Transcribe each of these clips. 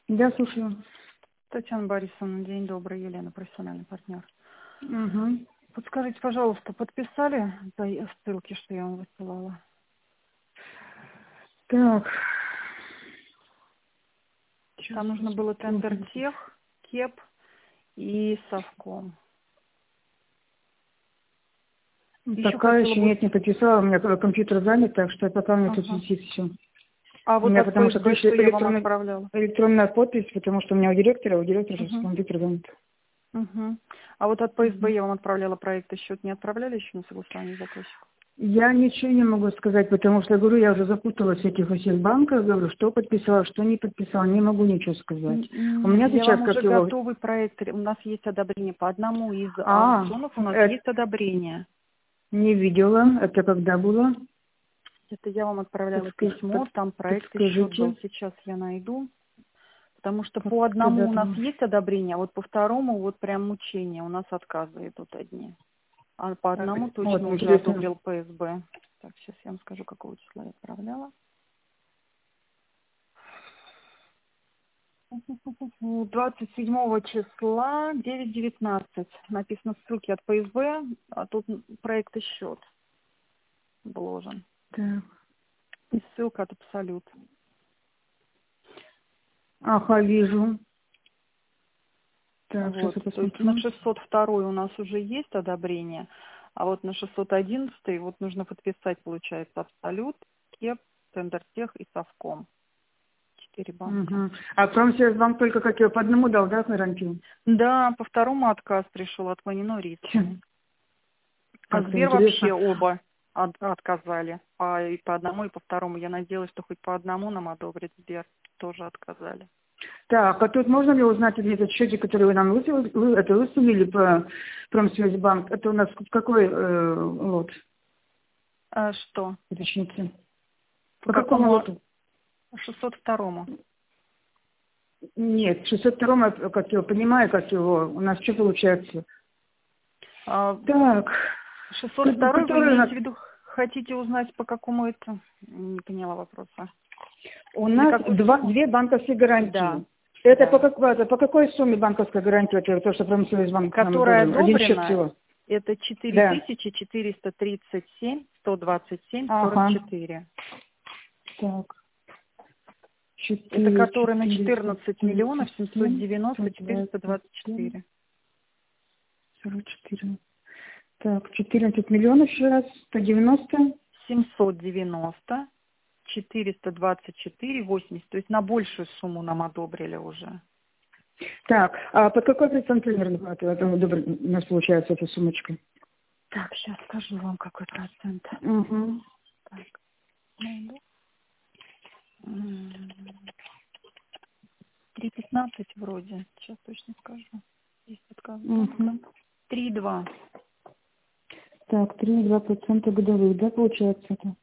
Да, слушаю. Татьяна Борисовна, день добрый, Елена, профессиональный партнер. Угу. Подскажите, пожалуйста, подписали ссылки, что я вам высылала? Так. Сейчас Там нужно было Тендертех, КЕП и Совком. Пока еще нет, не подписала. У меня компьютер занят, так что пока у меня тут висит все. А У вот меня от потому что ФСБ, что я вам электронная, отправляла? электронная подпись, потому что у меня у директора сейчас компьютер занят. А вот от ФСБ я вам отправляла проект, и счет не отправляли еще на согласование заказчика? Я ничего не могу сказать, потому что, говорю, я уже запуталась в этих всех банках, говорю, что подписала, что не подписала, не могу ничего сказать. У меня Я сейчас вам как уже его... готовый проект, у нас есть одобрение по одному из аукционов, у нас есть одобрение. Не видела, это когда было? Это я вам отправляла письмо, там проект и счет был, сейчас я найду. Потому что по одному у нас есть одобрение, а вот по второму вот прям мучение, у нас отказы идут одни. А по одному точно уже одобрил ФСБ. Так, сейчас я вам скажу, какого числа я отправляла. 27 числа 9:19. Написано ссылки от ФСБ, а тут проект и счет вложен. Так. И ссылка от Абсолют. Ага, вижу. Так, Вот. То есть на 602 у нас уже есть одобрение, а вот на 611 вот нужно подписать, получается, Абсолют, КЕП, Тендертех и Совком. 4 банка. А Промсвязьбанк только как его по одному дал, да, гарантию? Да, по второму отказ пришел, отклонено риск. А Сбер вообще оба отказали. И по одному, и по второму. Я надеялась, что хоть по одному нам одобрит Сбер. Тоже отказали. Так, а тут можно ли узнать этот счетик, который вы нам выставили по Промсвязьбанк? Это у нас какой лот? А что? Уточните. По какому лоту? 602-му. Нет, 602-му, как его понимаю, как его, у нас что получается? Так. 602 вы имеете в виду, хотите узнать, по какому это? Не поняла вопроса. У нас две банковские гарантии. Да. Это да. по какой сумме банковская гарантия? Это то, что Промсвязьбанк нам которая одобрил? одобрена, это 4437 127 44. Так. Это который на 14 миллионов 790 424. 44. Так, 14 миллионов еще раз, 190. 790 424 80. То есть на большую сумму нам одобрили уже. Так, а под какой процент примерно это у нас получается эта сумочка? Так, сейчас скажу вам, какой процент. Так, найду. 3,15 вроде. Сейчас точно скажу. Здесь подсказка. 3,2. Так, 3,2% годовых, да, получается это?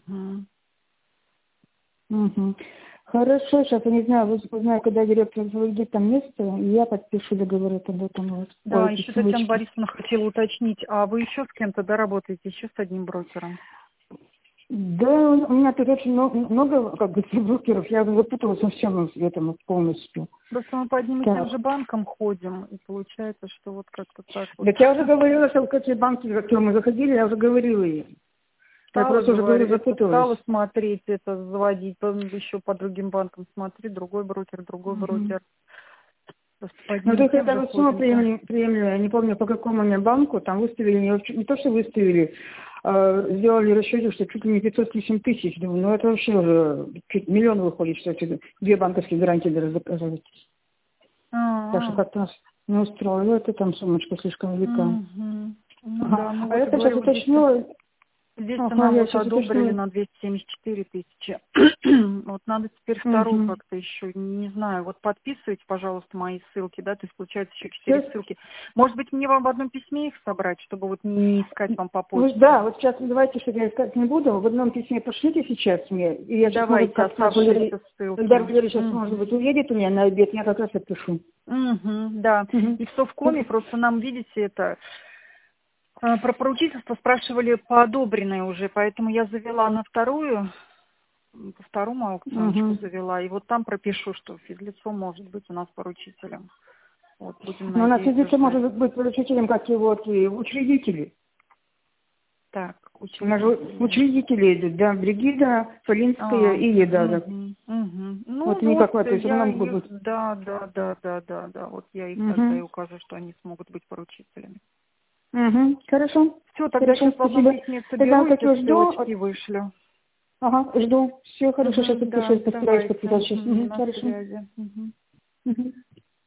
Хорошо, сейчас я не знаю, узнаю, когда директор заведет там место, и я подпишу договор об этом у вас. Да, еще Татьяна Борисовна хотела уточнить, а вы еще с кем-то, да, работаете, еще с одним брокером? Да, у меня тут очень много как бы, брокеров, я запуталась во всем этом полностью. Просто мы по одним и тем же банкам ходим, и получается, что вот как-то так вот. Так я уже говорила, что какие банки, в которые мы заходили, я уже говорила ей. Я просто уже говорю, запуталась. Стала смотреть это, заводить, еще по другим банкам смотреть, другой брокер. Ну, то есть это сумма приемлемая, я не помню, по какому мне банку, там выставили, не то, что выставили, сделали расчет, что чуть ли не 508 тысяч. Думаю, ну это вообще уже чуть миллион выходит, что эти две банковские гарантии даже заказывать. Так что как-то нас не устроило, это там сумочка слишком велика. А это сейчас уточнила. Здесь нам вот одобрили на 274 тысячи. Вот надо теперь вторую как-то еще, не знаю, вот подписывайте, пожалуйста, мои ссылки, да, то есть получается еще 4 ссылки. Может быть, мне вам в одном письме их собрать, чтобы вот не искать вам по почте? Да, вот сейчас давайте, что я искать не буду, в одном письме пошлите сейчас мне, и я сейчас давайте оставшиеся ссылки. Да, Валерий сейчас, может быть, уедет у меня на обед, я как раз отпишу. Да, и в Совкоме просто нам, видите, это... Про поручительство спрашивали по одобренной уже, поэтому я завела на вторую по второму аукциончику завела, и вот там пропишу, что физлицо может быть у нас поручителем. Вот, будем Но у нас надеяться, физлицо может быть поручителем, как и вот и учредители. Так, У нас же учредители идут, да, Бригида, Фалинская и Еда. Ну, вот они как то есть много будут. Да, вот я их тогда и укажу, что они смогут быть поручителями. Хорошо. Все, тогда сейчас в одном письме соберу, эти ссылочки вышлю. Ага, жду. Все хорошо, сейчас подпишу, постараюсь подписать сейчас. На Хорошо. связи.